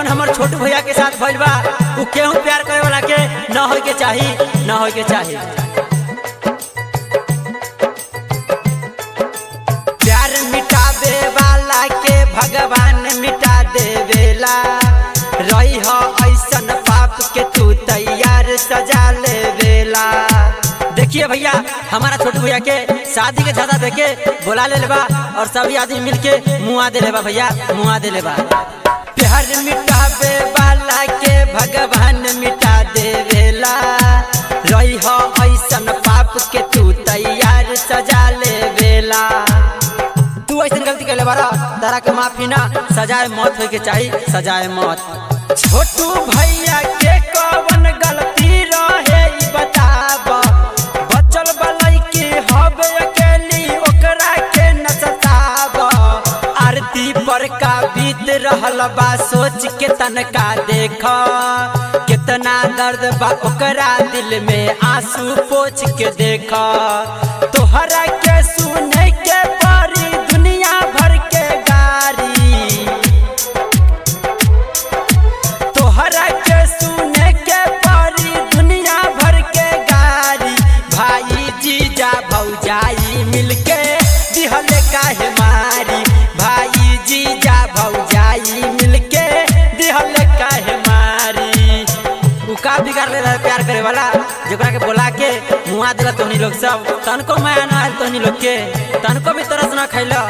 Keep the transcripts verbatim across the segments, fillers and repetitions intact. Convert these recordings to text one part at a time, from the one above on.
हमार छोटू भैया के साथ भइल बा उ केहू प्यार करे वाला के न होय के चाही न होय के चाही। प्यार मिटावे वाला के भगवान मिटा देवेला, रही हो ऐसन पाप के तू तैयार सजा लेवेला। देखिए भैया हमारा छोटू भैया के शादी के झादा देके बोला ले लेबा और सभी आदमी मिलके मुआ दे लेबा भैया मुआ दे लेबा। प्यार मिटावे वाला के भगवान मिटा देवेला, रही हो ऐसन पाप के तू तैयार सजा लेवेला। तू ऐसन गलती कर ले बारा तारा के माफी ना सजाए मौत होय के चाही सजाए मौत। छोटू भैया के कौन गलती रहे ई बताब, बचल बलई के हब अकेली ओकरा के न सताब। आरती पर का बीत रहल बा सोच के तनका देख, कितना दर्द बा ओकरा दिल में आंसू पोछ के देख। तोहरा के सुने के परी दुनिया भर के गारी, तोहरा के सुने के परी दुनिया भर के गारी। भाई जीजा भौजाई मिलके दिहले काहे मारी, भाई जीजा भौजाई मिलके दिहले काहे मारी। उ का बिगाड़ ले प्यार करे वाला जेकरा के बोला के मुआ देला तोहनी लोग सब तनको माया ना आइल तोहनी लोग के तनको भी तरस ना खैला।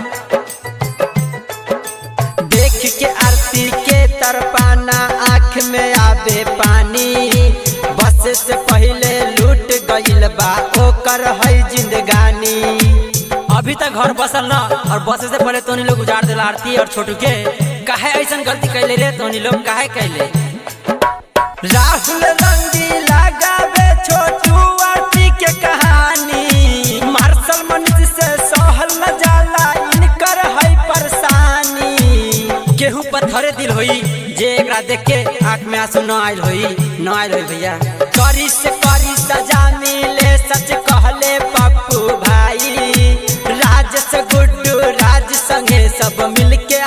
देख के आरती के तरपाना आँख में आवे पानी, बस से पहले लूट गइल बा ओकर है जिंदगानी। अभी तक घर बसल ना और बस से पहले तोहनी लोग उजाड़ देला आरती और छोटू के। काहे ऐसन गलती कैले रे तोहनी लोग काहे कैले। राहुल रंगीला गावे छोटू आरती के कहानी, मार्शल मनीष से सहल न जाला इनकर है परेशानी। केहू पत्थरे दिल होई जे एकरा देख के आँख में आंसू न आइल होई न आइल होई भैया। करी से करी सजा मिले सच कहले पप्पू भाई, राज से गुड्डू राज संगे सब मिलके